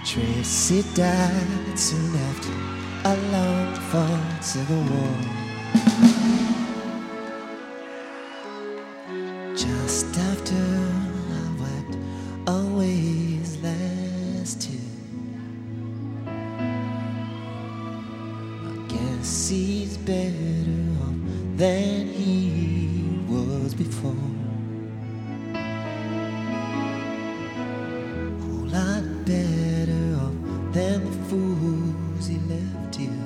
Tracy died soon after a long fought civil war. Just after I wiped away his last tear. I guess he's better off than he was before. Whole lot better off than the fools he left here.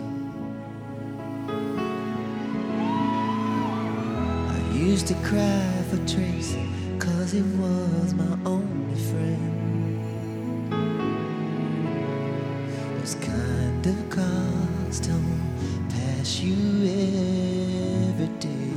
I used to cry for Tracy, 'cause he was my only friend. Those kind of cars don't pass you every day.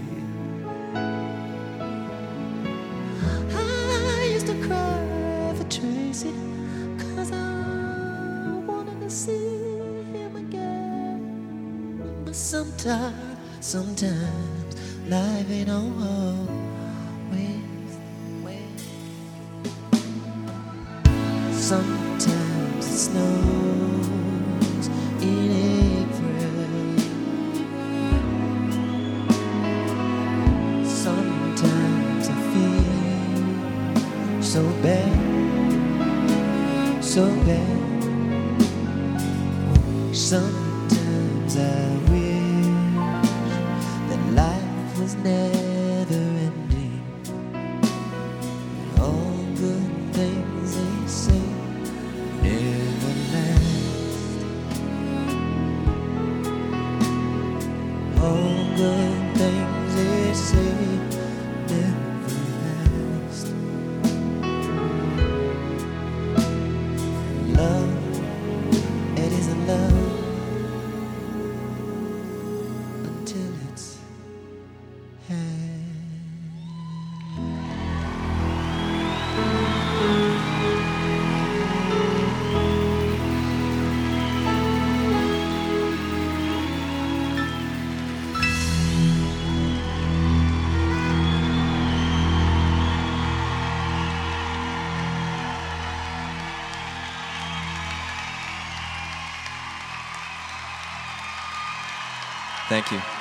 I used to cry for Tracy, 'cause I wanted to see him again. But sometimes life ain't always well. Sometimes it snows in April. Sometimes I feel so bad, so bad. Sometimes I wish that life was never ending. All good things they say never last. All good things they say never last. Love, it isn't love until it's had. Thank you.